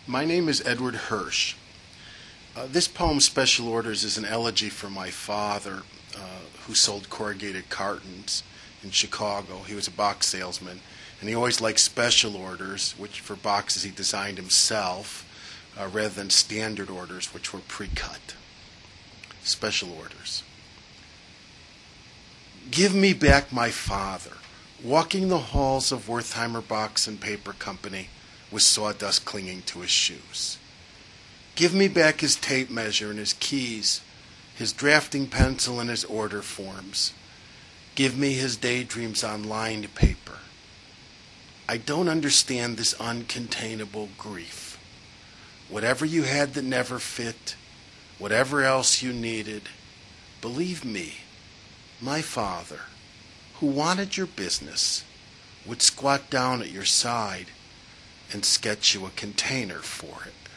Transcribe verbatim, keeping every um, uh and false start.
My name is Edward Hirsch. Uh, this poem, Special Orders, is an elegy for my father, uh, who sold corrugated cartons in Chicago. He was a box salesman, and he always liked special orders, which for boxes he designed himself, uh, rather than standard orders, which were pre-cut. Special orders. Give me back my father, walking the halls of Wertheimer Box and Paper Company with sawdust clinging to his shoes. Give me back his tape measure and his keys, his drafting pencil and his order forms. Give me his daydreams on lined paper. I don't understand this uncontainable grief. Whatever you had that never fit, whatever else you needed, believe me, my father, who wanted your business, would squat down at your side and sketch you a container for it.